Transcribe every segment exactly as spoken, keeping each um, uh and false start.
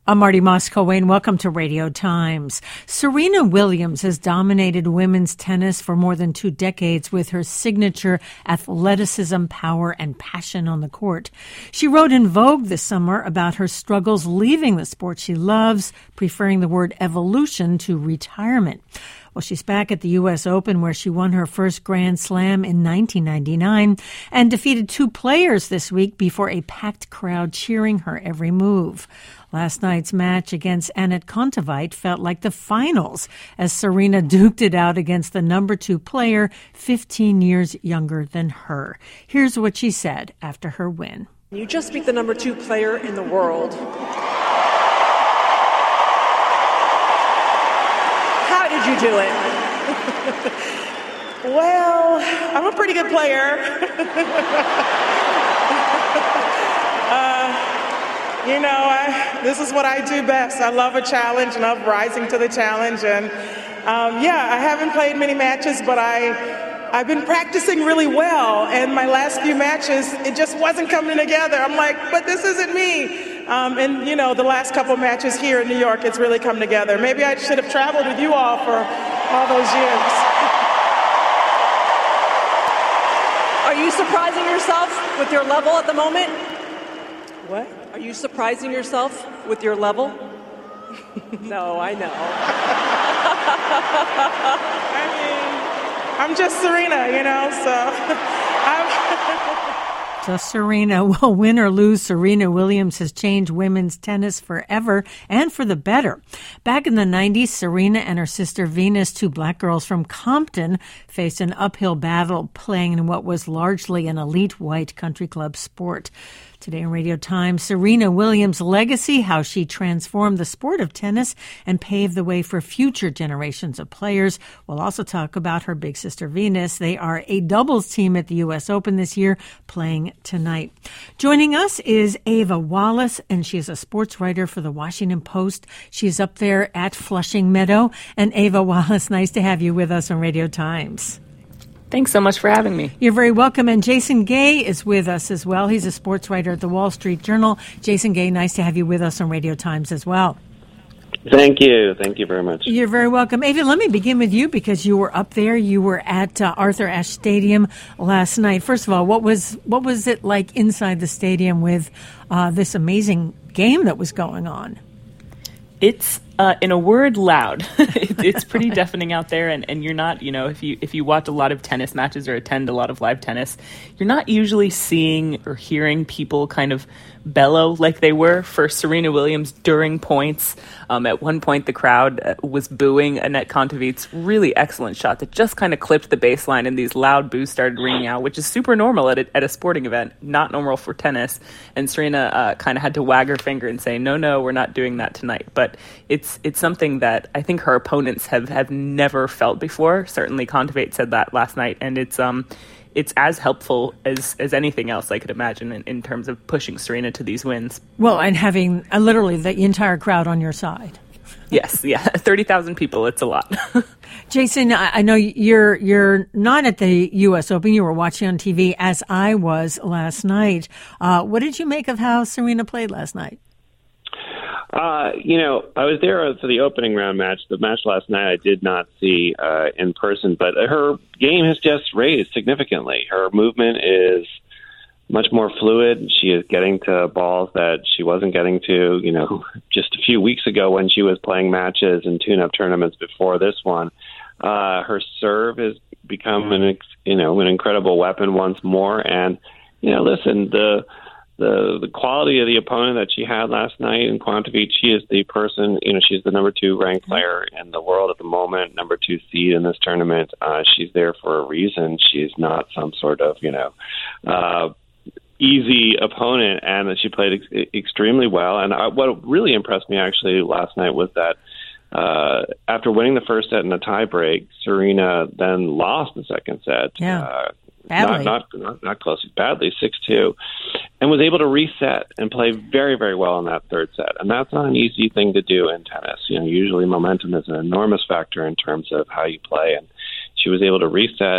I'm Marty Moscow-Wayne. Welcome to Radio Times. Serena Williams has dominated women's tennis for more than two decades with her signature athleticism, power, and passion on the court. She wrote in Vogue this summer about her struggles leaving the sport she loves, preferring the word evolution to retirement. Well, she's back at the U S Open where she won her first Grand Slam in nineteen ninety-nine and defeated two players this week before a packed crowd cheering her every move. Last night's match against Anett Kontaveit felt like the finals as Serena duked it out against the number two player, fifteen years younger than her. Here's what she said after her win. You just beat the number two player in the world. How did you do it? Well, I'm a pretty good player. uh, You know, I, this is what I do best. I love a challenge, and love rising to the challenge. And um, yeah, I haven't played many matches, but I, I've been practicing really well. And my last few matches, it just wasn't coming together. I'm like, but this isn't me. Um, and, you know, the last couple of matches here in New York, it's really come together. Maybe I should have traveled with you all for all those years. Are you surprising yourself with your level at the moment? What? Are you surprising yourself with your level? No, I know. I mean, I'm just Serena, you know, so I'm... Just Serena. Well, win or lose, Serena Williams has changed women's tennis forever and for the better. Back in the nineties, Serena and her sister Venus, two black girls from Compton, faced an uphill battle playing in what was largely an elite white country club sport. Today on Radio Times, Serena Williams' legacy, how she transformed the sport of tennis and paved the way for future generations of players. We'll also talk about her big sister Venus. They are a doubles team at the U S Open this year, playing tonight. Joining us is Ava Wallace, and she is a sports writer for the Washington Post. She's up there at Flushing Meadow. And Ava Wallace, nice to have you with us on Radio Times. Thanks so much for having me. You're very welcome. And Jason Gay is with us as well. He's a sports writer at the Wall Street Journal. Jason Gay, nice to have you with us on Radio Times as well. Thank you. Thank you very much. You're very welcome. Ava, let me begin with you because you were up there. You were at uh, Arthur Ashe Stadium last night. First of all, what was what was it like inside the stadium with uh, this amazing game that was going on? It's, uh, in a word, loud. it, it's pretty deafening out there, and, and you're not, you know, if you if you watch a lot of tennis matches or attend a lot of live tennis, you're not usually seeing or hearing people kind of bellow like they were for Serena Williams during points. Um, at one point, the crowd was booing Anett Kontaveit's really excellent shot that just kind of clipped the baseline, and these loud boos started ringing out, which is super normal at a, at a sporting event, not normal for tennis. And Serena uh, kind of had to wag her finger and say, no, no, we're not doing that tonight. But it's it's something that I think her opponents have, have never felt before. Certainly Kontaveit said that last night, and it's um it's as helpful as, as anything else I could imagine in, in terms of pushing Serena to these wins. Well, and having uh, literally the entire crowd on your side. Yes, yeah, thirty thousand people, it's a lot. Jason, I, I know you're you're not at the U S Open. You were watching on T V, as I was last night. Uh, what did you make of how Serena played last night? Uh, you know, I was there for the opening round match. The match last night I did not see uh, in person, but her game has just raised significantly. Her movement is much more fluid. She is getting to balls that she wasn't getting to, you know, just a few weeks ago when she was playing matches and tune-up tournaments before this one. Uh, her serve has become an, you know, an incredible weapon once more. And, you know, listen, the the the quality of the opponent that she had last night in Kontaveit, she is the person, you know, she's the number two ranked player in the world at the moment, number two seed in this tournament. Uh, she's there for a reason. She's not some sort of, you know, uh, easy opponent, and she played ex- extremely well. And I, what really impressed me actually last night was that uh, after winning the first set in a tie break, Serena then lost the second set. Yeah. Uh, Badly. Not, not, not, not close, badly, six two, and was able to reset and play very, very well in that third set. And that's not an easy thing to do in tennis. You know, usually momentum is an enormous factor in terms of how you play. And she was able to reset,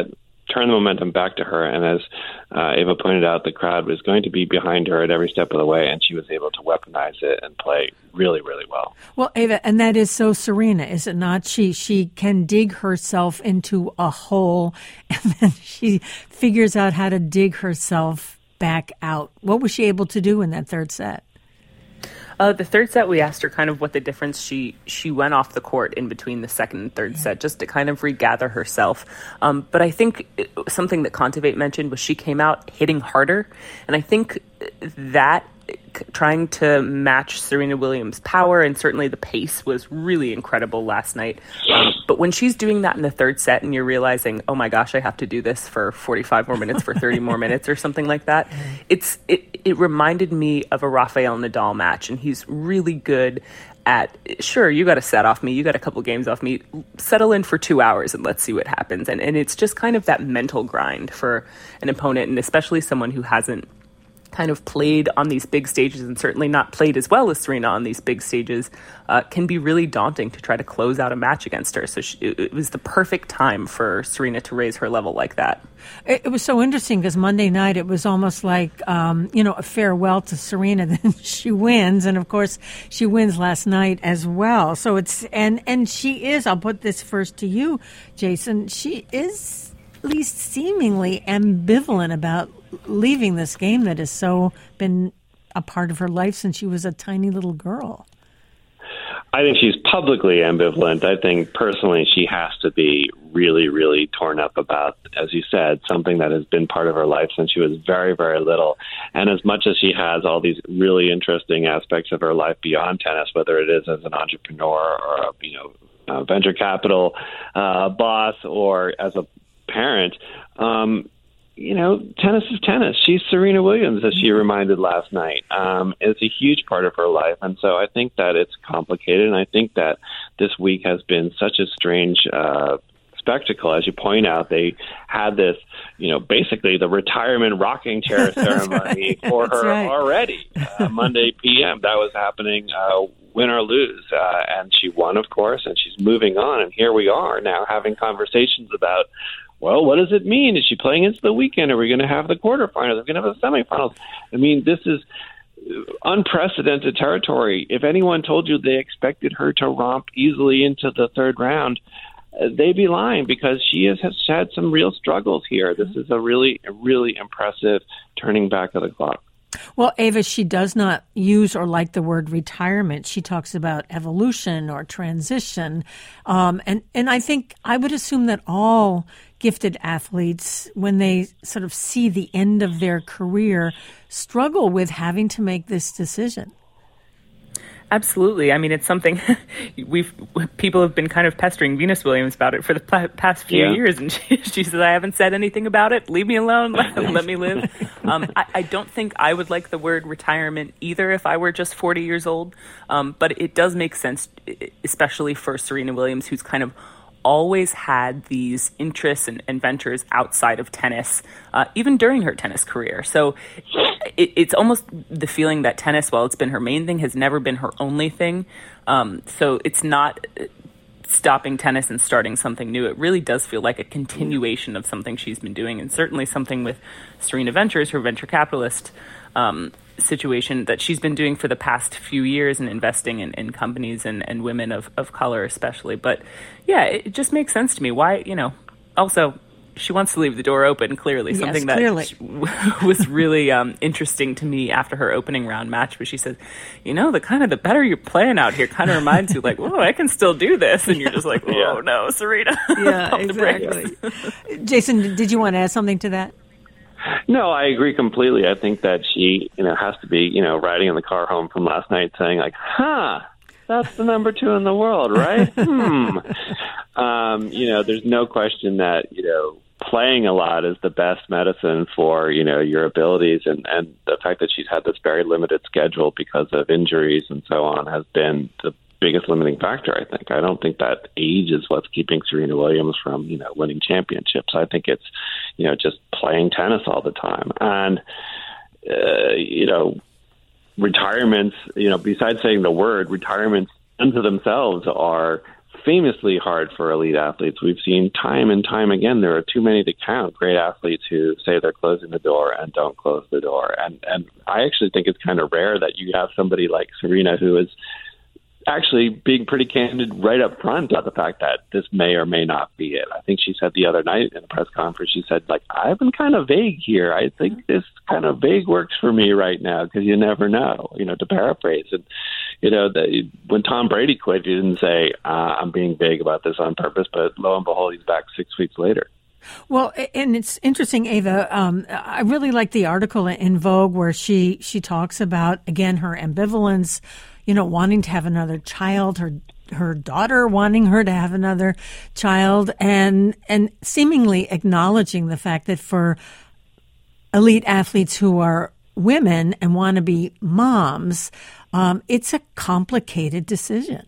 turn the momentum back to her. And as uh, Ava pointed out, the crowd was going to be behind her at every step of the way, and she was able to weaponize it and play really, really well. Well, Ava, and that is so Serena, is it not? She she can dig herself into a hole, and then she figures out how to dig herself back out. What was she able to do in that third set? Uh, the third set, we asked her kind of what the difference. She she went off the court in between the second and third set just to kind of regather herself. Um, but I think it, something that Kontaveit mentioned was she came out hitting harder. And I think that trying to match Serena Williams' power and certainly the pace was really incredible last night. Um, but when she's doing that in the third set and you're realizing, oh my gosh, I have to do this for forty-five more minutes, for thirty more minutes or something like that, it's it, it reminded me of a Rafael Nadal match. And he's really good at, sure, you got a set off me, you got a couple games off me, settle in for two hours and let's see what happens. And, and it's just kind of that mental grind for an opponent, and especially someone who hasn't kind of played on these big stages and certainly not played as well as Serena on these big stages, uh, can be really daunting to try to close out a match against her. So she, it, it was the perfect time for Serena to raise her level like that. It, it was so interesting because Monday night it was almost like, um, you know, a farewell to Serena. Then she wins. And of course she wins last night as well. So it's, and, and she is, I'll put this first to you, Jason, she is at least seemingly ambivalent about leaving this game that has so been a part of her life since she was a tiny little girl. I think she's publicly ambivalent. I think personally she has to be really, really torn up about, as you said, something that has been part of her life since she was very, very little. And as much as she has all these really interesting aspects of her life beyond tennis, whether it is as an entrepreneur or a, you know, a venture capital uh, boss or as a parent, um, you know, tennis is tennis. She's Serena Williams, as she reminded last night. Um, it's a huge part of her life. And so I think that it's complicated. And I think that this week has been such a strange uh, spectacle. As you point out, they had this, you know, basically the retirement rocking chair ceremony right. for That's her right. already. Uh, Monday P M, that was happening, uh, win or lose. Uh, and she won, of course, and she's moving on. And here we are now having conversations about, well, what does it mean? Is she playing into the weekend? Are we going to have the quarterfinals? Are we going to have the semifinals? I mean, this is unprecedented territory. If anyone told you they expected her to romp easily into the third round, uh, they'd be lying, because she has, has had some real struggles here. This is a really, really impressive turning back of the clock. Well, Ava, she does not use or like the word retirement. She talks about evolution or transition. Um, and, and I think I would assume that all gifted athletes, when they sort of see the end of their career, struggle with having to make this decision. Absolutely. I mean, it's something we've people have been kind of pestering Venus Williams about it for the p- past few yeah. years, and she, she says, "I haven't said anything about it. Leave me alone. Let, let me live." Um, I, I don't think I would like the word retirement either if I were just forty years old, um, but it does make sense, especially for Serena Williams, who's kind of always had these interests and, and ventures outside of tennis, uh, even during her tennis career. So it, it's almost the feeling that tennis, while it's been her main thing, has never been her only thing. Um, so it's not stopping tennis and starting something new. It really does feel like a continuation of something she's been doing, and certainly something with Serena Ventures, her venture capitalist um situation that she's been doing for the past few years and investing in, in companies and, and women of, of color especially. But yeah, it just makes sense to me. Why, you know, also she wants to leave the door open, clearly. Yes, something clearly. that was really um, interesting to me after her opening round match, where she said, you know, the kind of the better you're playing out here kind of reminds you like, oh, I can still do this. And you're just like, oh yeah. no, Serena. Yeah, exactly. Jason, did you want to add something to that? No, I agree completely. I think that she, you know, has to be, you know, riding in the car home from last night saying like, huh, that's the number two in the world, right? hmm. Um, you know, there's no question that, you know, playing a lot is the best medicine for, you know, your abilities. And, and the fact that she's had this very limited schedule because of injuries and so on has been the biggest limiting factor, I think. I don't think that age is what's keeping Serena Williams from, you know, winning championships. I think it's, you know, just playing tennis all the time. And, uh, you know, retirements, you know, besides saying the word, retirements unto themselves are famously hard for elite athletes. We've seen time and time again, there are too many to count, great athletes who say they're closing the door and don't close the door. And, and I actually think it's kind of rare that you have somebody like Serena who is actually being pretty candid right up front about the fact that this may or may not be it. I think she said the other night in a press conference, she said, like, I've been kind of vague here. I think this kind of vague works for me right now because you never know, you know, to paraphrase. And, you know, the, when Tom Brady quit, he didn't say, uh, I'm being vague about this on purpose, but lo and behold, he's back six weeks later. Well, and it's interesting, Ava. Um, I really like the article in Vogue where she, she talks about, again, her ambivalence, you know, wanting to have another child, her her daughter wanting her to have another child, and and seemingly acknowledging the fact that for elite athletes who are women and want to be moms, um, it's a complicated decision.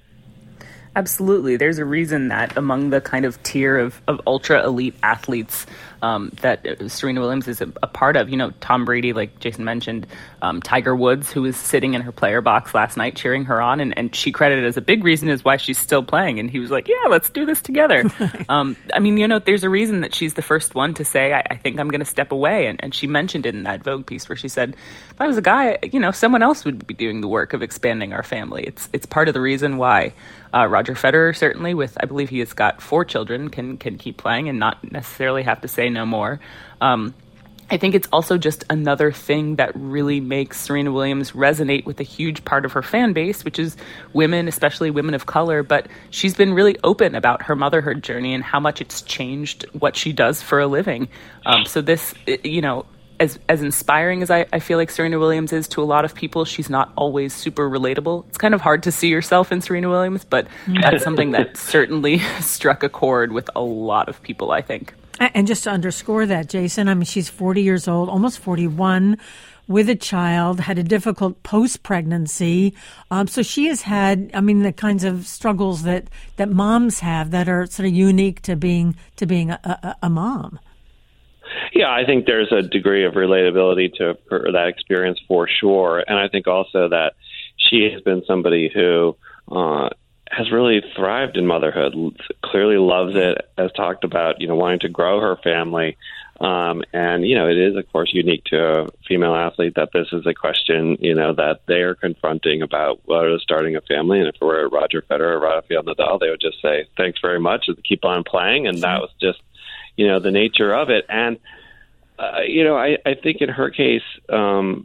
Absolutely. There's a reason that among the kind of tier of, of ultra elite athletes um, that Serena Williams is a, a part of, you know, Tom Brady, like Jason mentioned, um, Tiger Woods, who was sitting in her player box last night cheering her on, and, and she credited as a big reason is why she's still playing. And he was like, yeah, let's do this together. um, I mean, you know, there's a reason that she's the first one to say, I, I think I'm going to step away. And, and she mentioned it in that Vogue piece where she said, if I was a guy, you know, someone else would be doing the work of expanding our family. It's, it's part of the reason why Uh, Roger Federer, certainly, with I believe he has got four children, can can keep playing and not necessarily have to say no more. Um, I think it's also just another thing that really makes Serena Williams resonate with a huge part of her fan base, which is women, especially women of color. But she's been really open about her motherhood journey and how much it's changed what she does for a living. Um, so this, you know, As as inspiring as I, I feel like Serena Williams is to a lot of people, she's not always super relatable. It's kind of hard to see yourself in Serena Williams, but that's something that certainly struck a chord with a lot of people, I think. And just to underscore that, Jason, I mean, she's forty years old, almost forty-one, with a child, had a difficult post-pregnancy. Um, so she has had, I mean, the kinds of struggles that, that moms have that are sort of unique to being to being a, a, a mom. Yeah, I think there's a degree of relatability to her, that experience for sure. And I think also that she has been somebody who uh, has really thrived in motherhood, clearly loves it, has talked about, you know, wanting to grow her family. Um, and, you know, it is, of course, unique to a female athlete that this is a question, you know, that they're confronting about whether starting a family. And if it were Roger Federer or Rafael Nadal, they would just say, thanks very much, and keep on playing. And that was just, you know, the nature of it. And, uh, you know, I, I think in her case, um,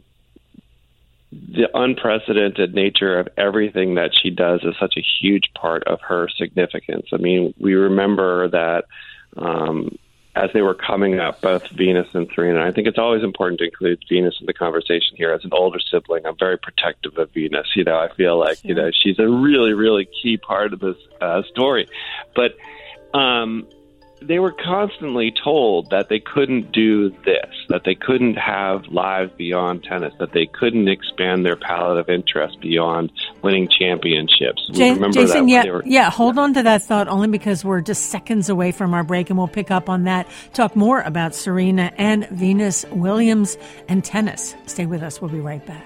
the unprecedented nature of everything that she does is such a huge part of her significance. I mean, we remember that um, as they were coming up, both Venus and Serena, I think it's always important to include Venus in the conversation here. As an older sibling, I'm very protective of Venus. You know, I feel like, sure. you know, she's a really, really key part of this uh, story. But, um, they were constantly told that they couldn't do this, that they couldn't have lives beyond tennis, that they couldn't expand their palette of interest beyond winning championships. J- Remember Jason, that yeah, were, yeah, hold yeah. on to that thought only because we're just seconds away from our break, and we'll pick up on that, talk more about Serena and Venus Williams and tennis. Stay with us. We'll be right back.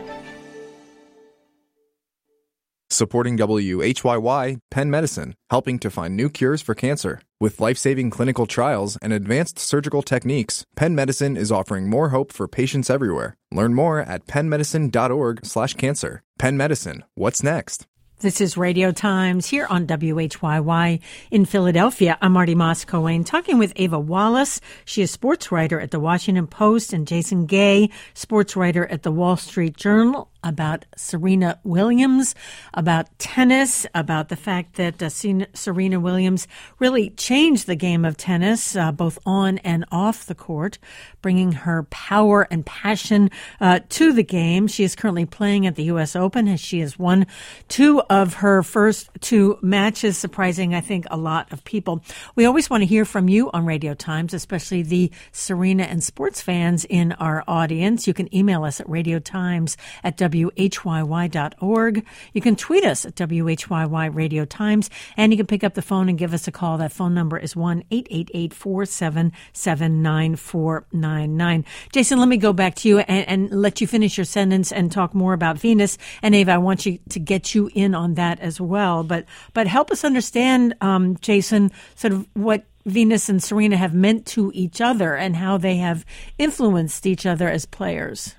Supporting W H Y Y, Penn Medicine, helping to find new cures for cancer. With life-saving clinical trials and advanced surgical techniques, Penn Medicine is offering more hope for patients everywhere. Learn more at pennmedicine.org slash cancer. Penn Medicine, what's next? This is Radio Times here on W H Y Y in Philadelphia. I'm Marty Moss-Cohen talking with Ava Wallace. She is sports writer at The Washington Post, and Jason Gay, sports writer at The Wall Street Journal, about Serena Williams, about tennis, about the fact that uh, Serena Williams really changed the game of tennis, uh, both on and off the court, bringing her power and passion uh, to the game. She is currently playing at the U S Open, as she has won two of her first two matches, surprising, I think, a lot of people. We always want to hear from you on Radio Times, especially the Serena and sports fans in our audience. You can email us at radiotimes at W H Y Y dot org. You can tweet us at W H Y Y Radio Times, and you can pick up the phone and give us a call. That phone number is one eight eight eight, four seven seven, nine four nine nine. Jason, let me go back to you and, and let you finish your sentence and talk more about Venus. And Ava, I want you to get you in on that as well. But but help us understand, um, Jason, sort of what Venus and Serena have meant to each other and how they have influenced each other as players.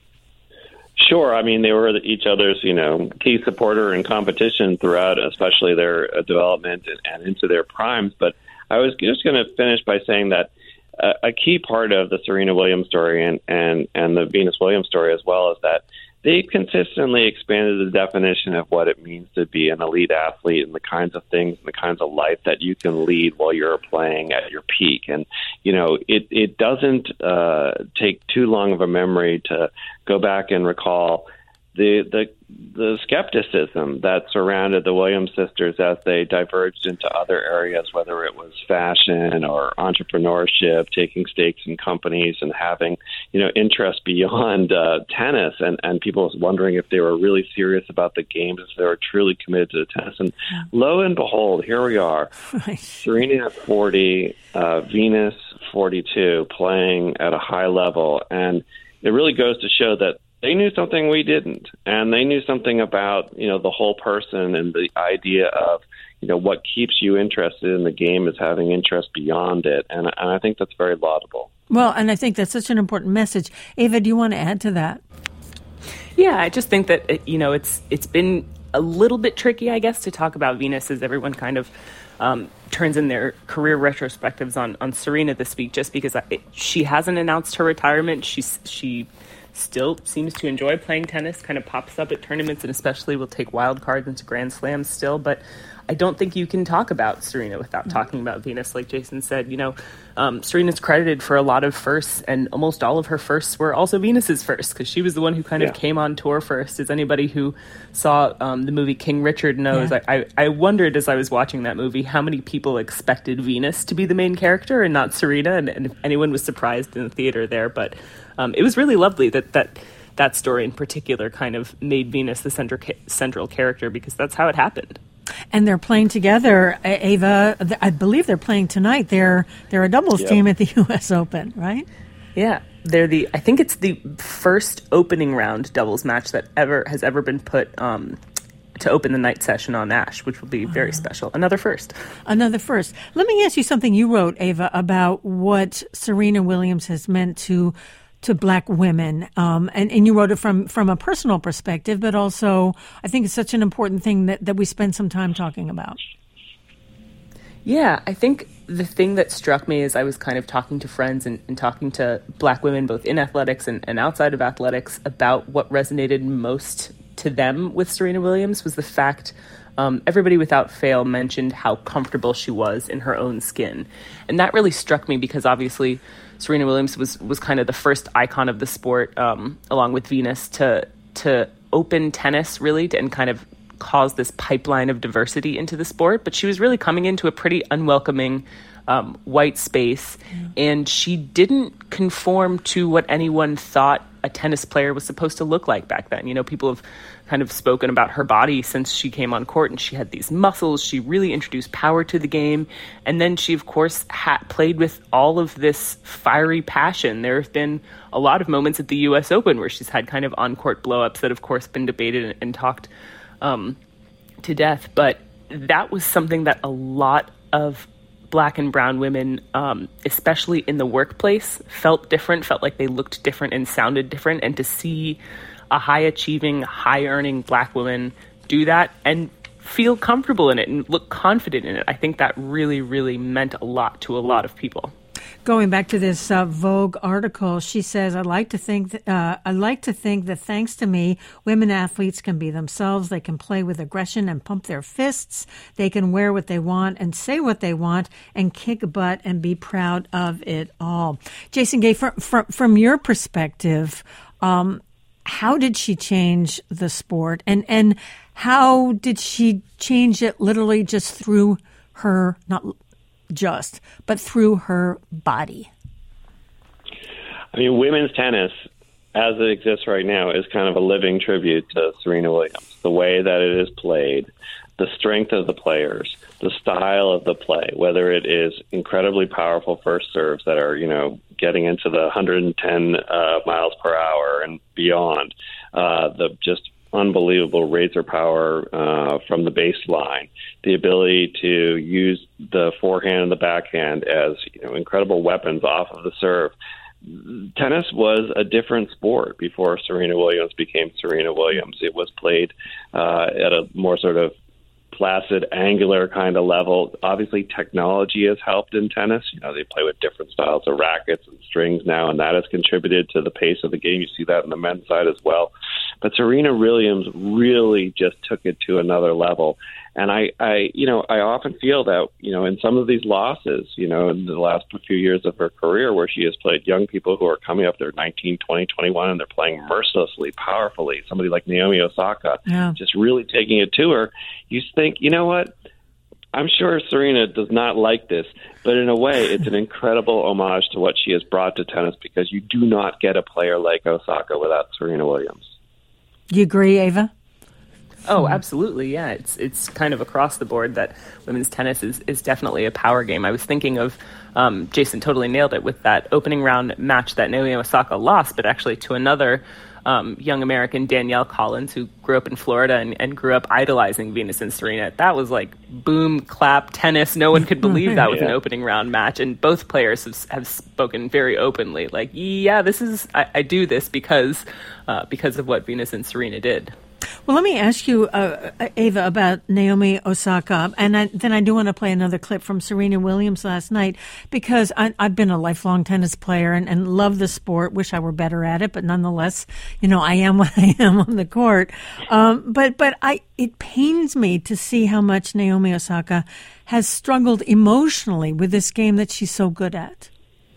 Sure. I mean, they were each other's, you know, key supporter in competition throughout, especially their uh, development and, and into their primes. But I was just going to finish by saying that uh, a key part of the Serena Williams story and, and, and the Venus Williams story as well is that they consistently expanded the definition of what it means to be an elite athlete and the kinds of things and the kinds of life that you can lead while you're playing at your peak. And, you know, it, it doesn't uh, take too long of a memory to go back and recall the, the the skepticism that surrounded the Williams sisters as they diverged into other areas, whether it was fashion or entrepreneurship, taking stakes in companies and having, you know, interest beyond uh, tennis, and, and people wondering if they were really serious about the games, if they were truly committed to the tennis. And lo and behold, here we are, Serena at forty, uh, Venus forty-two, playing at a high level. And it really goes to show that they knew something we didn't, and they knew something about, you know, the whole person and the idea of, you know, what keeps you interested in the game is having interest beyond it, and, and I think that's very laudable. Well, and I think that's such an important message. Ava, do you want to add to that? Yeah, I just think that, you know, it's it's been a little bit tricky, I guess, to talk about Venus as everyone kind of um, turns in their career retrospectives on, on Serena this week, just because I, it, she hasn't announced her retirement. She's she. still seems to enjoy playing tennis, kind of pops up at tournaments, and especially will take wild cards into Grand Slams still. But I don't think you can talk about Serena without talking about Venus. Like Jason said, you know, um, Serena's credited for a lot of firsts, and almost all of her firsts were also Venus's firsts, because she was the one who kind yeah. of came on tour first. As anybody who saw um, the movie King Richard knows, yeah. I, I wondered as I was watching that movie how many people expected Venus to be the main character and not Serena, and, and if anyone was surprised in the theater there. But Um, it was really lovely that, that that story in particular kind of made Venus the central, central character, because that's how it happened. And they're playing together, Ava. I believe they're playing tonight. They're they're a doubles yep. team at the U S Open, right? Yeah, they're the. I think it's the first opening round doubles match that ever has ever been put um, to open the night session on Ash, which will be very uh, special. Another first. Another first. Let me ask you something you wrote, Ava, about what Serena Williams has meant to. to black women. Um, and, and you wrote it from, from a personal perspective, but also I think it's such an important thing that, that we spend some time talking about. Yeah, I think the thing that struck me as I was kind of talking to friends and, and talking to black women, both in athletics and, and outside of athletics, about what resonated most to them with Serena Williams was the fact Um, everybody without fail mentioned how comfortable she was in her own skin. And that really struck me because obviously Serena Williams was, was kind of the first icon of the sport, um, along with Venus, to to open tennis really to, and kind of cause this pipeline of diversity into the sport. But she was really coming into a pretty unwelcoming um, white space. Yeah. And she didn't conform to what anyone thought a tennis player was supposed to look like back then. You know, people have kind of spoken about her body since she came on court, and she had these muscles. She really introduced power to the game. And then she, of course, ha- played with all of this fiery passion. There have been a lot of moments at the U S Open where she's had kind of on-court blow-ups that, of course, been debated and, and talked um, to death. But that was something that a lot of black and brown women, um, especially in the workplace, felt different, felt like they looked different and sounded different. And to see a high-achieving, high-earning black woman do that and feel comfortable in it and look confident in it, I think that really, really meant a lot to a lot of people. Going back to this uh, Vogue article, she says, "I like to think th- uh, I like to think that thanks to me, women athletes can be themselves. They can play with aggression and pump their fists. They can wear what they want and say what they want and kick butt and be proud of it all." Jason Gay, from from, from your perspective, um, how did she change the sport, and and how did she change it literally just through her not. just, but through her body? I mean, women's tennis, as it exists right now, is kind of a living tribute to Serena Williams. The way that it is played, the strength of the players, the style of the play, whether it is incredibly powerful first serves that are, you know, getting into the one hundred ten uh, miles per hour and beyond, uh, the just unbelievable razor power uh, from the baseline, the ability to use the forehand and the backhand as, you know, incredible weapons off of the serve. Tennis was a different sport before Serena Williams became Serena Williams. It was played uh, at a more sort of placid, angular kind of level. Obviously, technology has helped in tennis. You know, they play with different styles of rackets and strings now, and that has contributed to the pace of the game. You see that on the men's side as well. But Serena Williams really just took it to another level. And I, I, you know, I often feel that, you know, in some of these losses, you know, in the last few years of her career where she has played young people who are coming up, they're nineteen, twenty, twenty-one, and they're playing mercilessly, powerfully. Somebody like Naomi Osaka, yeah. just really taking it to her. You think, you know what? I'm sure Serena does not like this, but in a way, it's an incredible homage to what she has brought to tennis, because you do not get a player like Osaka without Serena Williams. Do you agree, Ava? Oh, absolutely. Yeah, it's it's kind of across the board that women's tennis is, is definitely a power game. I was thinking of, um, Jason totally nailed it with that opening round match that Naomi Osaka lost, but actually to another um, young American, Danielle Collins, who grew up in Florida and, and grew up idolizing Venus and Serena. That was like boom, clap, tennis. No one could believe that was yeah. an opening round match. And both players have, have spoken very openly, like, yeah, this is, I, I do this because, uh, because of what Venus and Serena did. Well, let me ask you, uh, Ava, about Naomi Osaka, and I, then I do want to play another clip from Serena Williams last night, because I, I've been a lifelong tennis player and, and love the sport. Wish I were better at it, but nonetheless, you know, I am what I am on the court. Um, but but I it pains me to see how much Naomi Osaka has struggled emotionally with this game that she's so good at.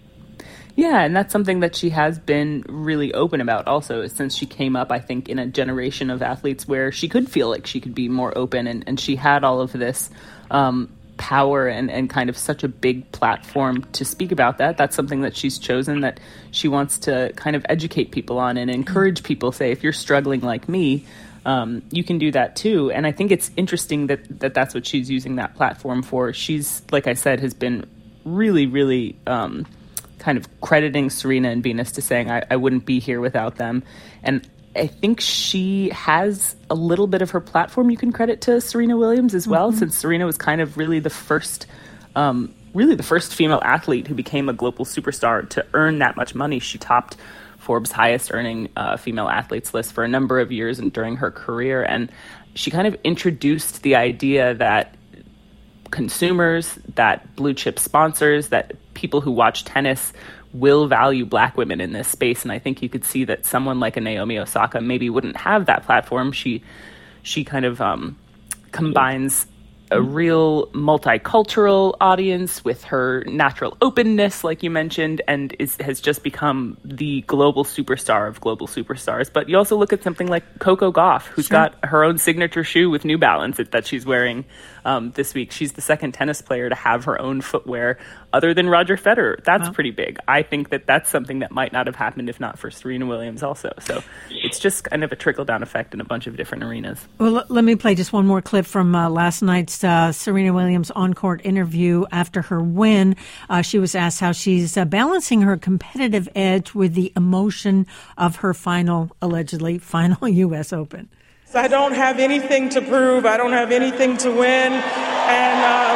Yeah, and that's something that she has been really open about also, since she came up, I think, in a generation of athletes where she could feel like she could be more open, and, and she had all of this um, power and, and kind of such a big platform to speak about that. That's something that she's chosen, that she wants to kind of educate people on and encourage people, say, if you're struggling like me, um, you can do that too. And I think it's interesting that, that that's what she's using that platform for. She's, like I said, has been really, really... Um, kind of crediting Serena and Venus to saying, I, I wouldn't be here without them. And I think she has a little bit of her platform you can credit to Serena Williams as well, mm-hmm. since Serena was kind of really the first, um, really the first female athlete who became a global superstar to earn that much money. She topped Forbes' highest earning uh, female athletes list for a number of years and during her career. And she kind of introduced the idea that consumers, that blue chip sponsors, that people who watch tennis will value black women in this space. And I think you could see that someone like a Naomi Osaka maybe wouldn't have that platform. She she kind of um, combines a real multicultural audience with her natural openness, like you mentioned, and is, has just become the global superstar of global superstars. But you also look at something like Coco Gauff, who's sure. got her own signature shoe with New Balance that she's wearing um, this week. She's the second tennis player to have her own footwear other than Roger Federer. That's wow. pretty big. I think that that's something that might not have happened if not for Serena Williams also. So it's just kind of a trickle-down effect in a bunch of different arenas. Well, l- let me play just one more clip from uh, last night's uh, Serena Williams on-court interview after her win. Uh, she was asked how she's uh, balancing her competitive edge with the emotion of her final, allegedly, final U S Open. So I don't have anything to prove. I don't have anything to win. And um,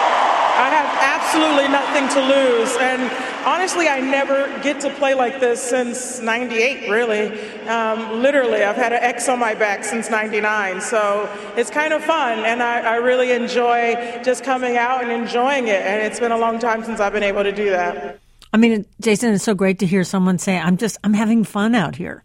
I have absolutely nothing to lose. And honestly, I never get to play like this since ninety-eight, really. Um, literally, I've had an X on my back since ninety-nine. So it's kind of fun. And I, I really enjoy just coming out and enjoying it. And it's been a long time since I've been able to do that. I mean, Jason, it's so great to hear someone say, I'm just, I'm having fun out here.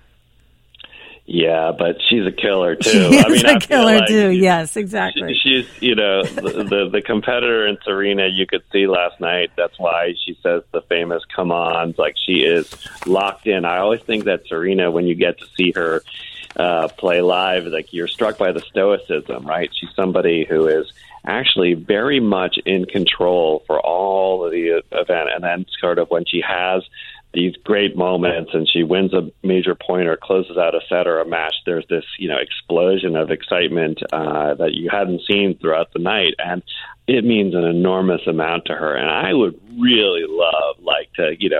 Yeah, but she's a killer too. She is I mean, a I killer like too. Yes, exactly. She, she's, you know, the, the the competitor in Serena. You could see last night. That's why she says the famous "come on." Like she is locked in. I always think that Serena, when you get to see her uh, play live, like you're struck by the stoicism. Right? She's somebody who is actually very much in control for all of the event, and then sort of when she has these great moments and she wins a major point or closes out a set or a match, there's this, you know, explosion of excitement uh, that you hadn't seen throughout the night. And it means an enormous amount to her. And I would really love, like, to, you know,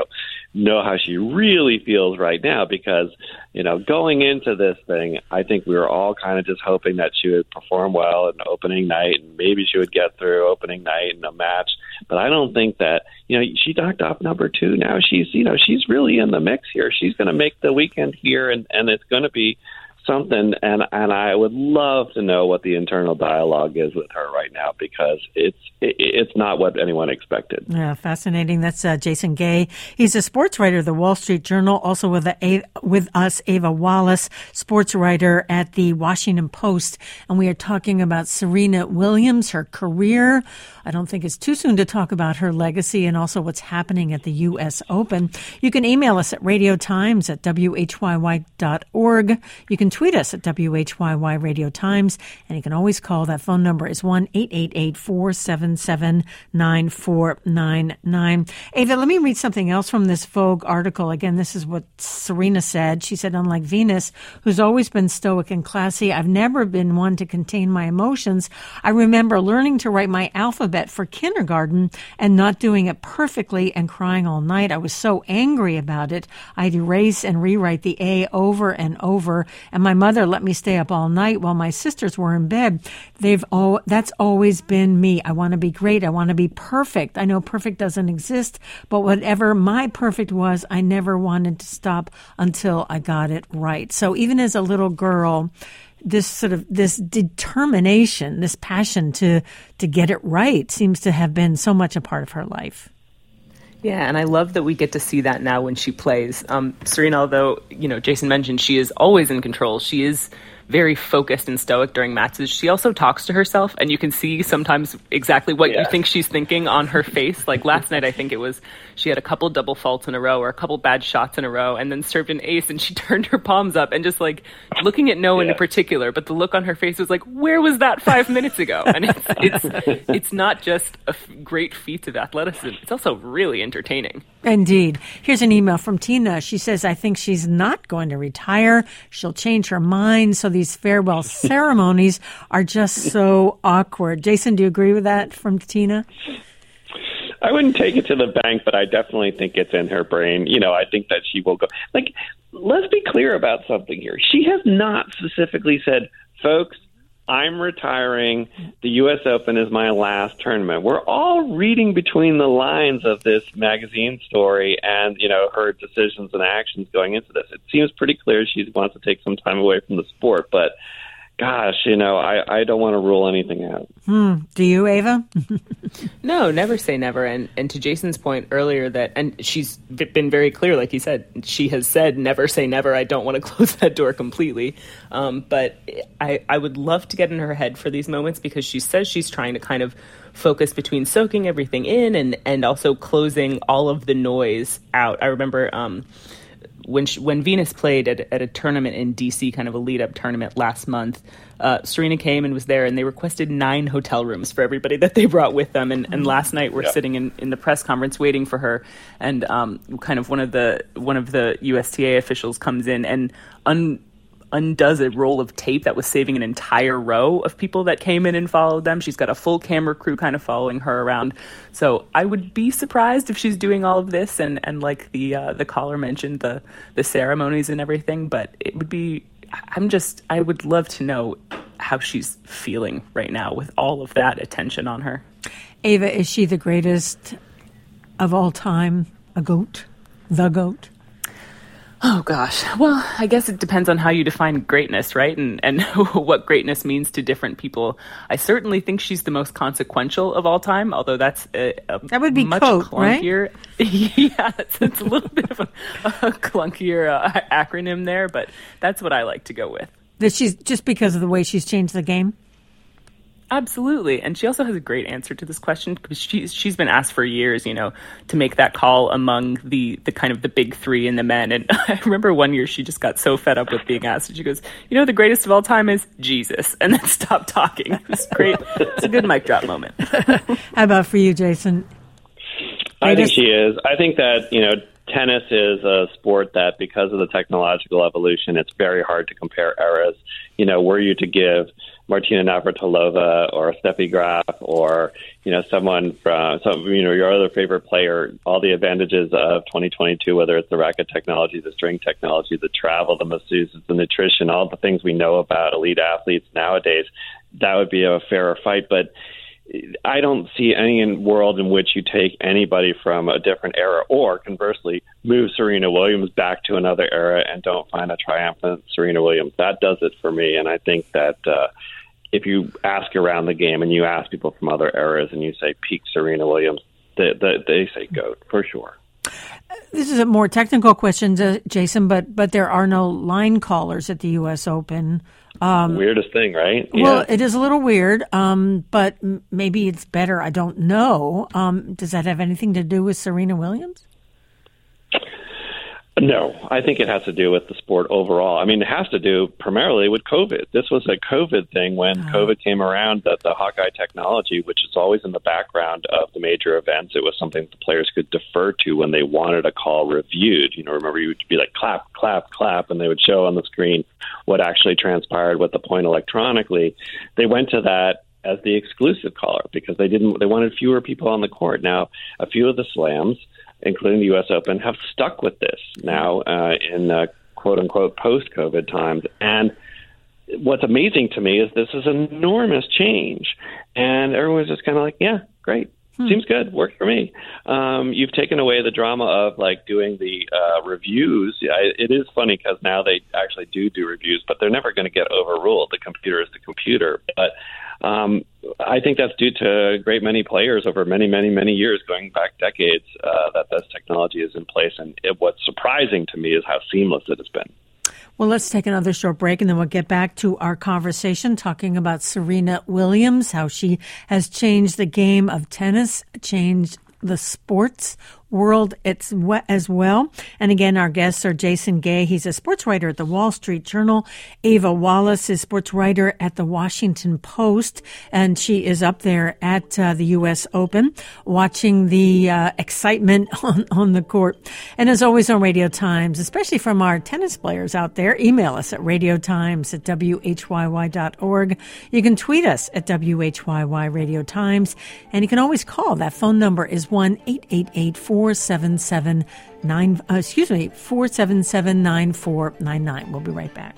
know how she really feels right now, because, you know, going into this thing, I think we were all kind of just hoping that she would perform well in opening night, and maybe she would get through opening night in a match. But I don't think that, you know, she knocked off number two. Now she's, you know, she's really in the mix here. She's going to make the weekend here, and, and it's going to be something. And, and I would love to know what the internal dialogue is with her right now, because it's it, it's not what anyone expected. Yeah, fascinating. That's uh, Jason Gay. He's a sports writer at the Wall Street Journal. Also with a, with us, Ava Wallace, sports writer at the Washington Post. And we are talking about Serena Williams, her career. I don't think it's too soon to talk about her legacy and also what's happening at the U S Open. You can email us at radio times at w h y y dot org. You can tweet us at W H Y Y Radio Times, and you can always call. That phone number is one eight eight eight, four seven seven, nine four nine nine. Ava, let me read something else from this Vogue article. Again, this is what Serena said. She said, unlike Venus, who's always been stoic and classy, I've never been one to contain my emotions. I remember learning to write my alphabet for kindergarten and not doing it perfectly and crying all night. I was so angry about it. I'd erase and rewrite the A over and over, and my mother let me stay up all night while my sisters were in bed. They've all, that's always been me. I want to be great. I want to be perfect. I know perfect doesn't exist, but whatever my perfect was, I never wanted to stop until I got it right. So even as a little girl, this sort of this determination, this passion to to get it right seems to have been so much a part of her life. Yeah, and I love that we get to see that now when she plays. Um, Serena, although, you know, Jason mentioned she is always in control, she is very focused and stoic during matches. She also talks to herself, and you can see sometimes exactly what yeah. you think she's thinking on her face. Like last night, I think it was, she had a couple double faults in a row or a couple bad shots in a row, and then served an ace, and she turned her palms up and just like looking at no one yeah. in particular, but the look on her face was like, where was that five minutes ago? And it's it's it's not just a f- great feat of athleticism, it's also really entertaining. Indeed. Here's an email from Tina. She says, I think she's not going to retire. She'll change her mind, so these farewell ceremonies are just so awkward. Jason, do you agree with that from Tina? I wouldn't take it to the bank, but I definitely think it's in her brain. You know, I think that she will go. Like, let's be clear about something here. She has not specifically said, folks, I'm retiring. The U S Open is my last tournament. We're all reading between the lines of this magazine story and, you know, her decisions and actions going into this. It seems pretty clear she wants to take some time away from the sport, but gosh, you know, I, I don't want to rule anything out. Hmm. Do you, Ava? No, never say never. And and to Jason's point earlier that, and she's been very clear, like he said, she has said, never say never. I don't want to close that door completely. Um, but I, I would love to get in her head for these moments, because she says she's trying to kind of focus between soaking everything in and, and also closing all of the noise out. I remember um, when she, when Venus played at, at a tournament in D C, kind of a lead-up tournament last month, uh, Serena came and was there, and they requested nine hotel rooms for everybody that they brought with them. And, and last night we're yeah. sitting in, in the press conference waiting for her, and um, kind of one of the one of the U S T A officials comes in and un. undoes a roll of tape that was saving an entire row of people that came in and followed them. She's got a full camera crew kind of following her around. So I would be surprised if she's doing all of this and, and like the uh, the caller mentioned, the the ceremonies and everything. But it would be, I'm just, I would love to know how she's feeling right now with all of that attention on her. Ava, is she the greatest of all time? A GOAT? The GOAT? Oh, gosh. Well, I guess it depends on how you define greatness, right? And and what greatness means to different people. I certainly think she's the most consequential of all time, although that's a, a that would be much COAT, clunkier. Right? Yeah, it's, it's a little bit of a, a clunkier uh, acronym there, but that's what I like to go with. That she's just because of the way she's changed the game? Absolutely. And she also has a great answer to this question, because she's, she's been asked for years, you know, to make that call among the, the kind of the big three in the men. And I remember one year she just got so fed up with being asked, and she goes, you know, the greatest of all time is Jesus, and then stopped talking. It was great. It's a good mic drop moment. How about for you, Jason? I think she is. I think that, you know, tennis is a sport that, because of the technological evolution, it's very hard to compare eras. You know, were you to give Martina Navratilova or Steffi Graf or, you know, someone from, some, you know, your other favorite player, all the advantages of twenty twenty-two, whether it's the racket technology, the string technology, the travel, the masseuses, the nutrition, all the things we know about elite athletes nowadays, that would be a fairer fight. But I don't see any world in which you take anybody from a different era or, conversely, move Serena Williams back to another era and don't find a triumphant Serena Williams. That does it for me. And I think that uh, if you ask around the game and you ask people from other eras and you say peak Serena Williams, they, they, they say GOAT for sure. This is a more technical question, uh, Jason, but but there are no line callers at the U S Open. Um, Weirdest thing, right? Well, yeah. It is a little weird, um, but m- maybe it's better. I don't know. Um, does that have anything to do with Serena Williams? No, I think it has to do with the sport overall. I mean, it has to do primarily with COVID. This was a COVID thing when oh. COVID came around, that the Hawkeye technology, which is always in the background of the major events, it was something the players could defer to when they wanted a call reviewed. You know, remember, you would be like, clap, clap, clap, and they would show on the screen what actually transpired with the point electronically. They went to that as the exclusive caller because they didn't. They wanted fewer people on the court. Now, a few of the slams, including the U S Open, have stuck with this now uh, in uh, quote-unquote post-COVID times. And what's amazing to me is this is an enormous change. And everyone's just kind of like, yeah, great. Hmm. Seems good. Worked for me. Um, you've taken away the drama of, like, doing the uh, reviews. I, it is funny because now they actually do do reviews, but they're never going to get overruled. The computer is the computer. But Um, I think that's due to a great many players over many, many, many years, going back decades, uh, that this technology is in place. And it, what's surprising to me is how seamless it has been. Well, let's take another short break, and then we'll get back to our conversation talking about Serena Williams, how she has changed the game of tennis, changed the sports world it's as well. And again, our guests are Jason Gay. He's a sports writer at the Wall Street Journal. Ava Wallace is sports writer at the Washington Post, and she is up there at uh, the U S Open watching the uh, excitement on, on the court. And as always on Radio Times, especially from our tennis players out there, email us at radiotimes at w h y y dot org. You can tweet us at W H Y Y Radio Times, and you can always call. That phone number is one eight eight eight four seven seven nine uh, excuse me four seven seven nine four nine nine. We'll be right back.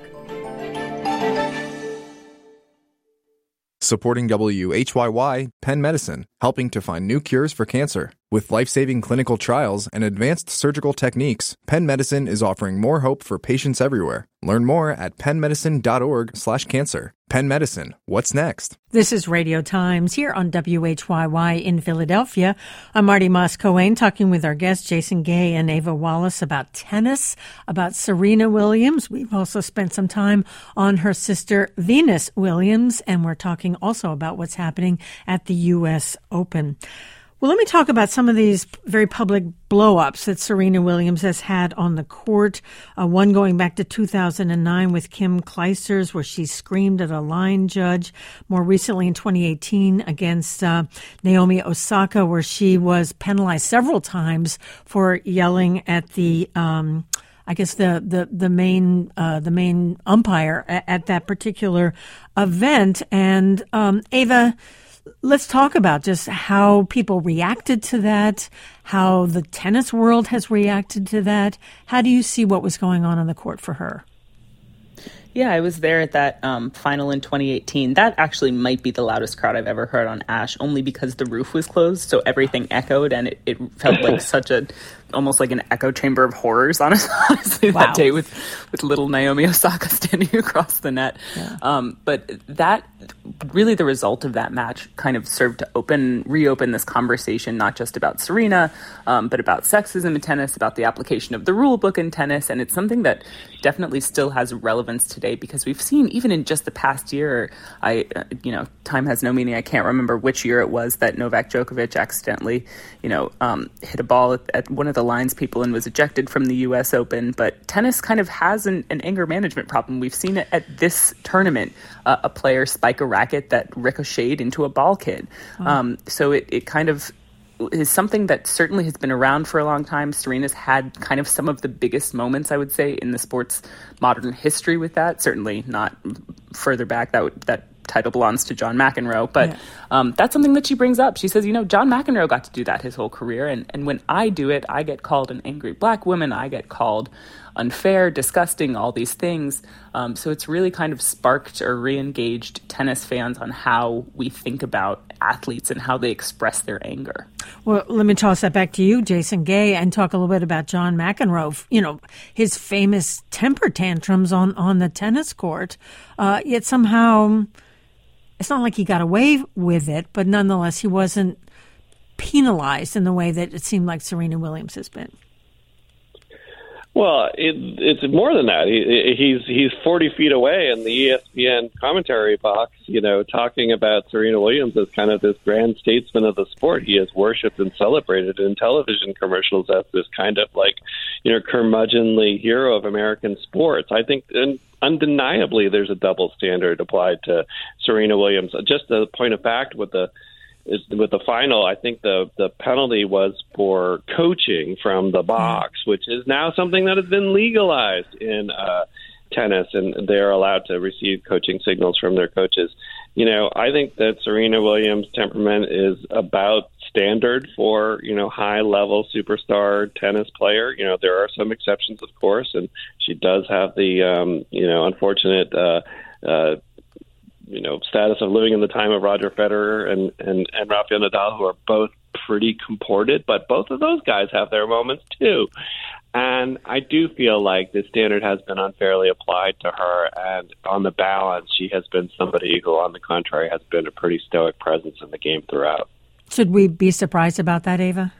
Supporting W H Y Y, Penn Medicine, helping to find new cures for cancer. With life-saving clinical trials and advanced surgical techniques, Penn Medicine is offering more hope for patients everywhere. Learn more at pennmedicine.org slash cancer. Penn Medicine, what's next? This is Radio Times here on W H Y Y in Philadelphia. I'm Marty Moss-Cohen talking with our guests Jason Gay and Ava Wallace about tennis, about Serena Williams. We've also spent some time on her sister Venus Williams, and we're talking also about what's happening at the U S Open. Well, let me talk about some of these very public blow-ups that Serena Williams has had on the court. Uh, one going back to two thousand nine with Kim Clijsters, where she screamed at a line judge. More recently in twenty eighteen against uh, Naomi Osaka, where she was penalized several times for yelling at the um, I guess the the the main uh, the main umpire at, at that particular event. And um, Ava, let's talk about just how people reacted to that, how the tennis world has reacted to that. How do you see what was going on on the court for her? Yeah, I was there at that um, final in twenty eighteen. That actually might be the loudest crowd I've ever heard on Ash, only because the roof was closed, so everything echoed, and it, it felt like such a, almost like an echo chamber of horrors, honestly, wow. that day with, with little Naomi Osaka standing across the net. Yeah. Um, but that, really the result of that match kind of served to open, reopen this conversation, not just about Serena, um, but about sexism in tennis, about the application of the rule book in tennis, and it's something that definitely still has relevance today, because we've seen, even in just the past year, I, uh, you know, time has no meaning. I can't remember which year it was that Novak Djokovic accidentally, you know, um, hit a ball at, at one of the lines people and was ejected from the U S Open. But tennis kind of has an, an anger management problem. We've seen it at this tournament, uh, a player spike a racket that ricocheted into a ball kid. Oh. Um, so it, it kind of is something that certainly has been around for a long time. Serena's had kind of some of the biggest moments, I would say, in the sport's modern history with that. Certainly not further back. That would, that title belongs to John McEnroe. But yeah. um, that's something that she brings up. She says, you know, John McEnroe got to do that his whole career. And, and when I do it, I get called an angry black woman. I get called unfair, disgusting, all these things. Um, so it's really kind of sparked or re-engaged tennis fans on how we think about athletes and how they express their anger. Well, let me toss that back to you, Jason Gay, and talk a little bit about John McEnroe. You know, his famous temper tantrums on, on the tennis court. Uh, yet somehow, it's not like he got away with it, but nonetheless, he wasn't penalized in the way that it seemed like Serena Williams has been. Well, it, it's more than that. He, he's he's forty feet away in the E S P N commentary box, you know, talking about Serena Williams as kind of this grand statesman of the sport. He is worshipped and celebrated in television commercials as this kind of like, you know, curmudgeonly hero of American sports. I think and undeniably there's a double standard applied to Serena Williams. Just a point of fact with the Is with the final, I think the, the penalty was for coaching from the box, which is now something that has been legalized in uh, tennis, and they're allowed to receive coaching signals from their coaches. You know, I think that Serena Williams' temperament is about standard for, you know, high-level superstar tennis player. You know, there are some exceptions, of course, and she does have the, um, you know, unfortunate uh, uh you know, status of living in the time of Roger Federer and, and, and Rafael Nadal, who are both pretty comported, but both of those guys have their moments too. And I do feel like the standard has been unfairly applied to her, and on the balance, she has been somebody who, on the contrary, has been a pretty stoic presence in the game throughout. Should we be surprised about that, Ava?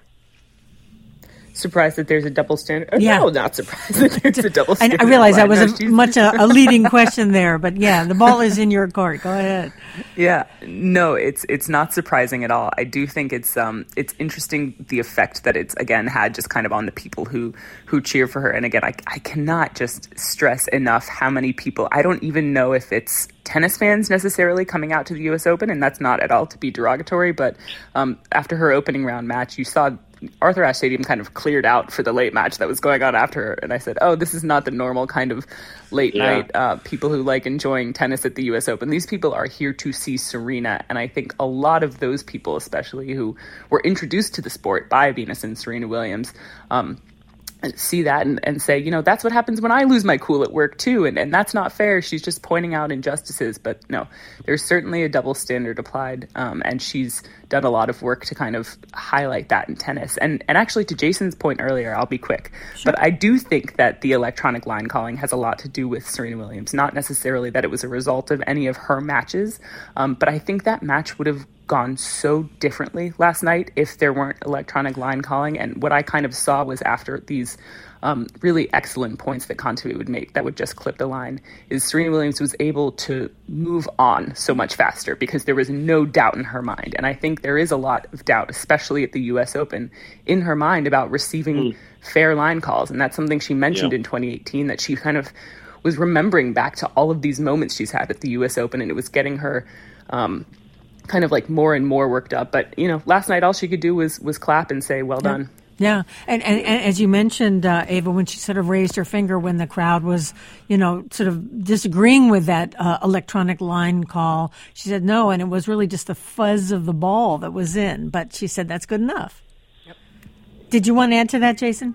Surprised that there's a double standard? Oh, yeah. No, not surprised that there's a double standard. I, I realize that was no, a, much a, a leading question there, but yeah, the ball is in your court. Go ahead. Yeah, no, it's it's not surprising at all. I do think it's um it's interesting the effect that it's again had just kind of on the people who who cheer for her. And again, I I cannot just stress enough how many people. I don't even know if it's tennis fans necessarily coming out to the U S Open, and that's not at all to be derogatory. But um, after her opening round match, you saw Arthur Ashe Stadium kind of cleared out for the late match that was going on after her. And I said, oh, this is not the normal kind of late yeah. night uh, people who like enjoying tennis at the U S Open. These people are here to see Serena. And I think a lot of those people, especially who were introduced to the sport by Venus and Serena Williams, um, see that and, and say, you know, that's what happens when I lose my cool at work too. And, and that's not fair. She's just pointing out injustices. But no, there's certainly a double standard applied. Um, and she's done a lot of work to kind of highlight that in tennis. And and actually, to Jason's point earlier, I'll be quick. Sure. But I do think that the electronic line calling has a lot to do with Serena Williams. Not necessarily that it was a result of any of her matches. Um, but I think that match would have gone so differently last night if there weren't electronic line calling. And what I kind of saw was after these um, really excellent points that Kontaveit would make that would just clip the line, is Serena Williams was able to move on so much faster because there was no doubt in her mind. And I think there is a lot of doubt, especially at the U S Open, in her mind about receiving mm. fair line calls. And that's something she mentioned yeah. in twenty eighteen, that she kind of was remembering back to all of these moments she's had at the U S Open, and it was getting her um, kind of like more and more worked up. But, you know, last night all she could do was was clap and say, well yeah. done. Yeah. And, and, and as you mentioned, uh, Ava, when she sort of raised her finger when the crowd was, you know, sort of disagreeing with that uh, electronic line call, she said no, and it was really just the fuzz of the ball that was in. But she said that's good enough. Yep. Did you want to add to that, Jason?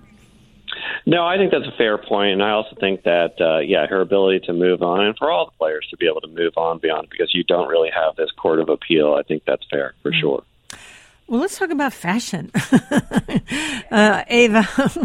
No, I think that's a fair point, and I also think that, uh, yeah, her ability to move on, and for all the players to be able to move on beyond, because you don't really have this court of appeal, I think that's fair, for mm-hmm. sure. Well, let's talk about fashion, uh, Ava,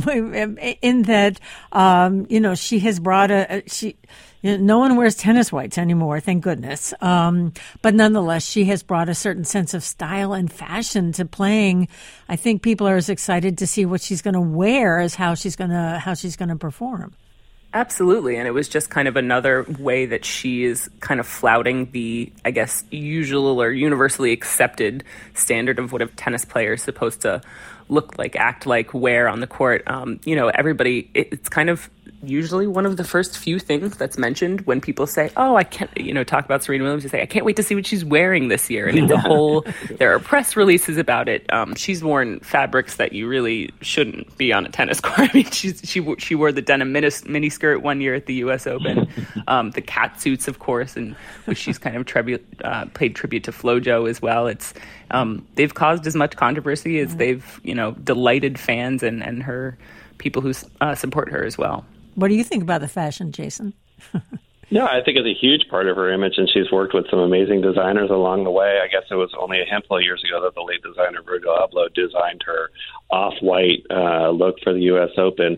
in that, um, you know, she has brought a, a she, you know, no one wears tennis whites anymore, thank goodness. Um, but nonetheless, she has brought a certain sense of style and fashion to playing. I think people are as excited to see what she's going to wear as how she's going to, how she's going to perform. Absolutely. And it was just kind of another way that she is kind of flouting the, I guess, usual or universally accepted standard of what a tennis player is supposed to look like, act like, wear on the court. Um, you know, everybody, it, it's kind of usually one of the first few things that's mentioned when people say, oh, I can't, you know, talk about Serena Williams, they say, I can't wait to see what she's wearing this year. And it's a whole, there are press releases about it. Um, she's worn fabrics that you really shouldn't be on a tennis court. I mean, she's, she she wore the denim mini, mini skirt one year at the U S Open, um, the cat suits, of course, and which she's kind of tribute, uh, paid tribute to FloJo as well. It's um, they've caused as much controversy as they've, you know, delighted fans and, and her people who uh, support her as well. What do you think about the fashion, Jason? No, I think it's a huge part of her image, and she's worked with some amazing designers along the way. I guess it was only a handful of years ago that the lead designer, Virgil Abloh, designed her off-white uh, look for the U S Open.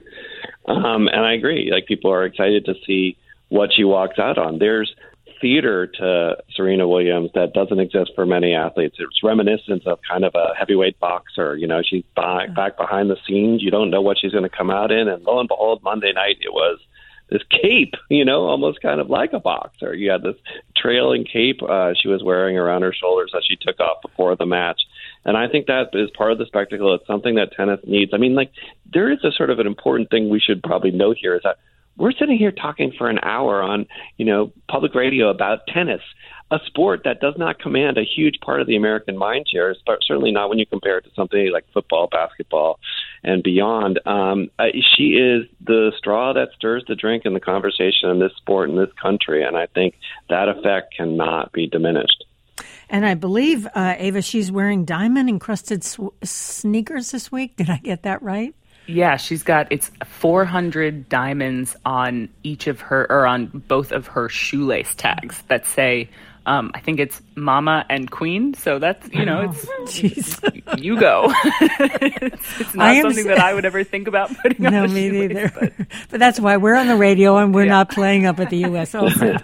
Um, and I agree. Like, people are excited to see what she walks out on. There's theater to Serena Williams that doesn't exist for many athletes. It's reminiscent of kind of a heavyweight boxer. You know, she's back, back behind the scenes. You don't know what she's going to come out in. And lo and behold, Monday night, it was this cape, you know, almost kind of like a boxer. You had this trailing cape uh, she was wearing around her shoulders that she took off before the match. And I think that is part of the spectacle. It's something that tennis needs. I mean, like, there is a sort of an important thing we should probably note here is that we're sitting here talking for an hour on, you know, public radio about tennis, a sport that does not command a huge part of the American mind share, but certainly not when you compare it to something like football, basketball, and beyond. Um, uh, she is the straw that stirs the drink in the conversation in this sport in this country, and I think that effect cannot be diminished. And I believe, uh, Ava, she's wearing diamond-encrusted sw- sneakers this week. Did I get that right? Yeah, she's got, it's four hundred diamonds on each of her, or on both of her shoelace tags that say, um, I think it's Mama and Queen. So that's, you know, it's, Jeez. you go. it's, it's not something that I would ever think about putting on No, a me shoelace, neither. But. but that's why we're on the radio and we're Yeah. not playing up at the U S Open.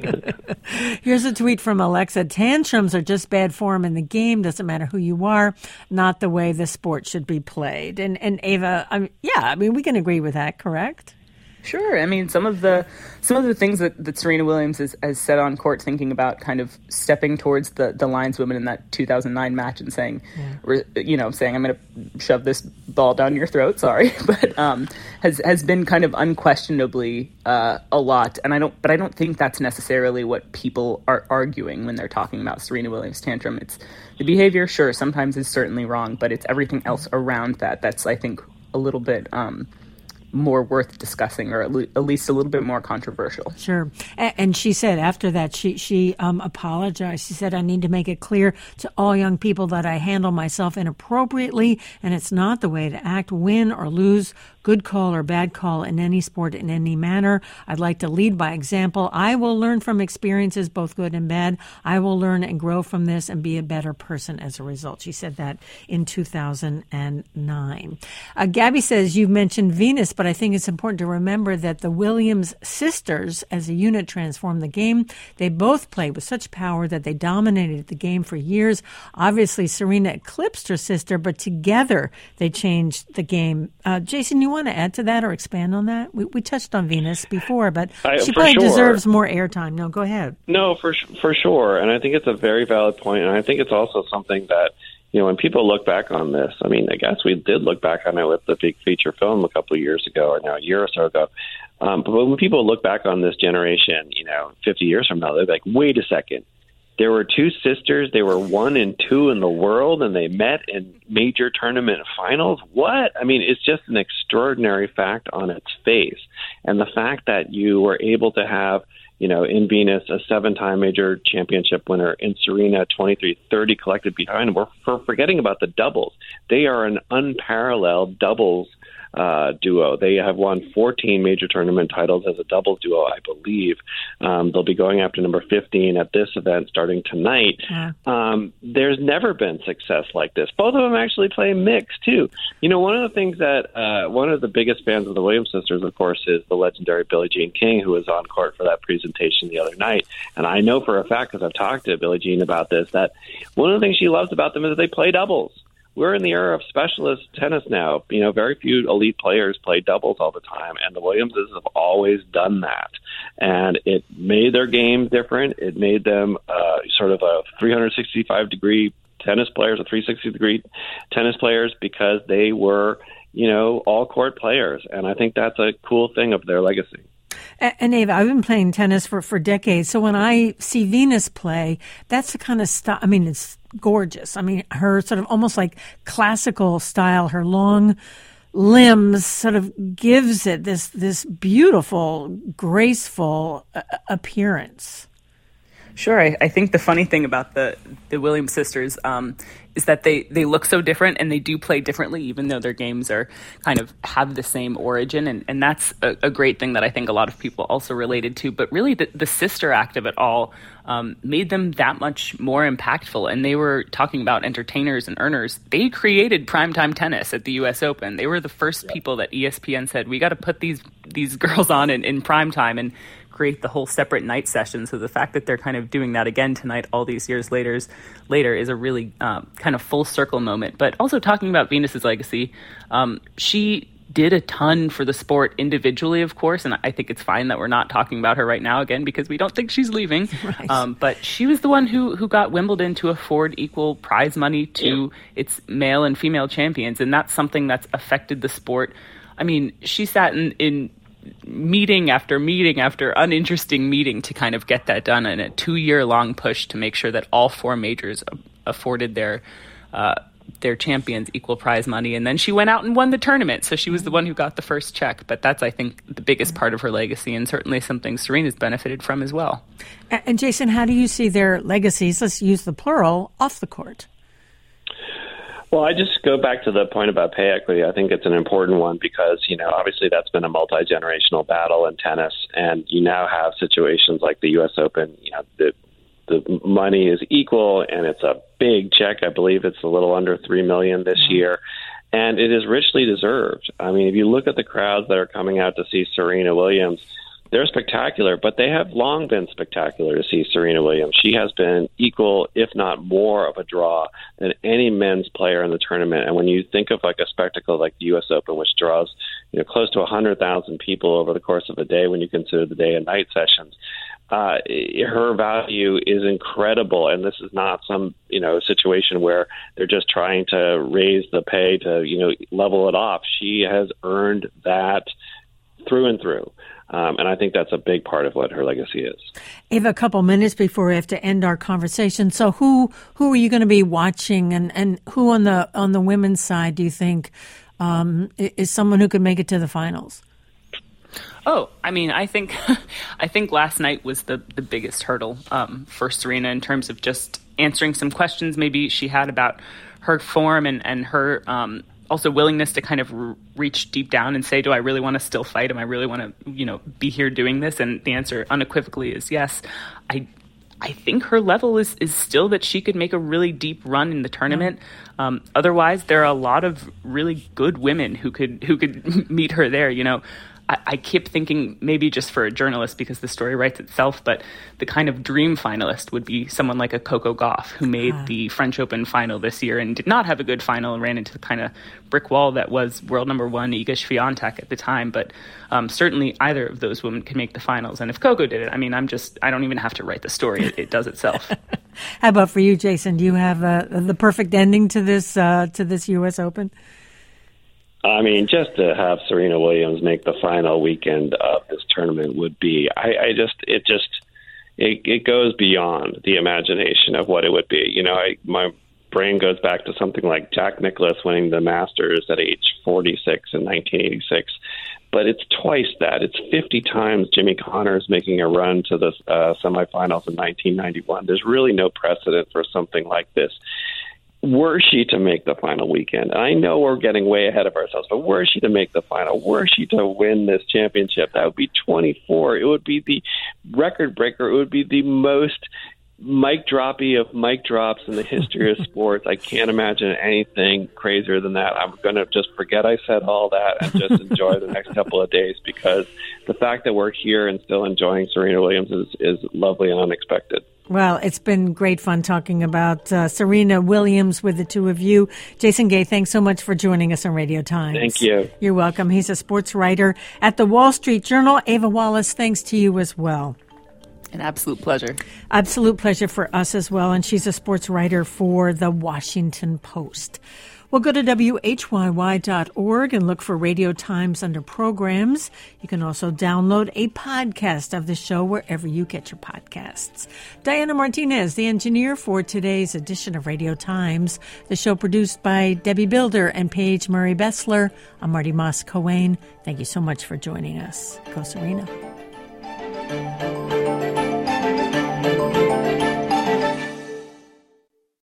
Here's a tweet from Alexa. Tantrums are just bad form in the game. Doesn't matter who you are, not the way the sport should be played. And and Ava, I mean, yeah, I mean, we can agree with that, correct? Sure. I mean, some of the some of the things that, that Serena Williams has, has said on court, thinking about kind of stepping towards the, the lineswoman in that two thousand nine match and saying, yeah. you know, saying, I'm going to shove this ball down your throat, sorry, but um, has has been kind of unquestionably uh, a lot. And I don't, but I don't think that's necessarily what people are arguing when they're talking about Serena Williams' tantrum. It's the behavior, sure, sometimes is certainly wrong, but it's everything else around that that's, I think, a little bit um, more worth discussing, or at, le- at least a little bit more controversial. Sure. A- and she said after that, she, she um, apologized. She said, I need to make it clear to all young people that I handle myself inappropriately, and it's not the way to act, win or lose, good call or bad call in any sport in any manner. I'd like to lead by example. I will learn from experiences, both good and bad. I will learn and grow from this and be a better person as a result. She said that in two thousand nine. Uh, Gabby says, you've mentioned Venus, but I think it's important to remember that the Williams sisters as a unit transformed the game. They both played with such power that they dominated the game for years. Obviously, Serena eclipsed her sister, but together they changed the game. Uh, Jason, you want to add to that or expand on that? We, we touched on Venus before, but I, she probably sure. deserves more airtime. No, go ahead. No, for for sure. And I think it's a very valid point, and I think it's also something that, you know, when people look back on this, I mean, I guess we did look back on it with the big feature film a couple of years ago, or now a year or so ago. Um, but when people look back on this generation, you know, fifty years from now, they're like, wait a second. There were two sisters. They were one and two in the world, and they met in major tournament finals. What? I mean, it's just an extraordinary fact on its face. And the fact that you were able to have, you know, in Venus, a seven-time major championship winner, in Serena, twenty-three thirty collected behind them. We're for forgetting about the doubles. They are an unparalleled doubles uh, duo. They have won fourteen major tournament titles as a doubles duo, I believe. Um, they'll be going after number fifteen at this event starting tonight. Yeah. Um, there's never been success like this. Both of them actually play mixed, too. You know, one of the things that uh, one of the biggest fans of the Williams sisters, of course, is the legendary Billie Jean King, who was on court for that presentation the other night. And I know for a fact, because I've talked to Billie Jean about this, that one of the things she loves about them is that they play doubles. We're in the era of specialist tennis now. You know, very few elite players play doubles all the time, and the Williamses have always done that. And it made their game different. It made them uh, sort of a three sixty-five degree tennis players, or three sixty degree tennis players, because they were you know, all-court players. And I think that's a cool thing of their legacy. And Ava, I've been playing tennis for, for decades. So when I see Venus play, that's the kind of style. I mean, it's gorgeous. I mean, her sort of almost like classical style, her long limbs sort of gives it this this beautiful, graceful uh, appearance. Sure. I, I think the funny thing about the, the Williams sisters um, is that they, they look so different and they do play differently, even though their games are kind of have the same origin. And, and that's a, a great thing that I think a lot of people also related to. But really, the, the sister act of it all um, made them that much more impactful. And they were talking about entertainers and earners. They created primetime tennis at the U S Open. They were the first yeah. people that E S P N said, we got to put these these girls on in, in primetime and create the whole separate night session. So the fact that they're kind of doing that again tonight, all these years later, later is a really um, kind of full circle moment. But also talking about Venus's legacy, um, she did a ton for the sport individually, of course, and I think it's fine that we're not talking about her right now again because we don't think she's leaving. Right. Um, but she was the one who who got Wimbledon to afford equal prize money to yeah. its male and female champions, and that's something that's affected the sport. I mean, she sat in, in meeting after meeting after uninteresting meeting to kind of get that done, and a two-year-long push to make sure that all four majors afforded their uh, their champions equal prize money. And then she went out and won the tournament, so she was the one who got the first check. But that's, I think, the biggest part of her legacy, and certainly something Serena's benefited from as well. And Jason, how do you see their legacies, let's use the plural, off the court? Well, I just go back to the point about pay equity. I think it's an important one because, you know, obviously that's been a multi-generational battle in tennis, and you now have situations like the U S Open. You know, the the money is equal, and it's a big check. I believe it's a little under three million dollars this mm-hmm. year, and it is richly deserved. I mean, if you look at the crowds that are coming out to see Serena Williams, they're spectacular, but they have long been spectacular to see Serena Williams. She has been equal, if not more, of a draw than any men's player in the tournament. And when you think of like a spectacle like the U S Open, which draws, you know, close to one hundred thousand people over the course of a day when you consider the day and night sessions, uh, her value is incredible. And this is not some, you know, situation where they're just trying to raise the pay to, you know, level it off. She has earned that through and through. Um, and I think that's a big part of what her legacy is. Ava, a couple minutes before we have to end our conversation. So who who are you going to be watching, and, and who on the on the women's side do you think um, is someone who could make it to the finals? Oh, I mean, I think I think last night was the, the biggest hurdle um, for Serena in terms of just answering some questions maybe she had about her form and, and her um also willingness to kind of r- reach deep down and say, do I really want to still fight? Am I really want to, you know, be here doing this? And the answer unequivocally is yes. I I think her level is, is still that she could make a really deep run in the tournament. Mm-hmm. Um, otherwise, there are a lot of really good women who could who could meet her there. You know, I, I keep thinking maybe just for a journalist because the story writes itself, but the kind of dream finalist would be someone like a Coco Gauff, who made uh. the French Open final this year and did not have a good final and ran into the kind of brick wall that was world number one Iga Swiatek at the time. But um, certainly either of those women can make the finals. And if Coco did it, I mean, I'm just, I don't even have to write the story. It, it does itself. How about for you, Jason? Do you have uh, the perfect ending to this uh, to this U S Open? I mean, just to have Serena Williams make the final weekend of this tournament would be, I, I just, it just, it, it goes beyond the imagination of what it would be. You know, I, my brain goes back to something like Jack Nicklaus winning the Masters at age forty-six in nineteen eighty-six. But it's twice that. It's fifty times Jimmy Connors making a run to the uh, semifinals in nineteen ninety-one. There's really no precedent for something like this. Were she to make the final weekend, and I know we're getting way ahead of ourselves, but were she to make the final, were she to win this championship, that would be twenty-four. It would be the record breaker. It would be the most mic droppy of mic drops in the history of sports. I can't imagine anything crazier than that. I'm going to just forget I said all that and just enjoy the next couple of days, because the fact that we're here and still enjoying Serena Williams is, is lovely and unexpected. Well, it's been great fun talking about uh, Serena Williams with the two of you. Jason Gay, thanks so much for joining us on Radio Times. Thank you. You're welcome. He's a sports writer at the Wall Street Journal. Ava Wallace, thanks to you as well. An absolute pleasure. Absolute pleasure for us as well. And she's a sports writer for The Washington Post. Well, go to W H Y Y dot org and look for Radio Times under programs. You can also download a podcast of the show wherever you get your podcasts. Diana Martinez, the engineer for today's edition of Radio Times. The show produced by Debbie Builder and Paige Murray Bessler. I'm Marty Moss-Coane. Thank you so much for joining us. Go Serena.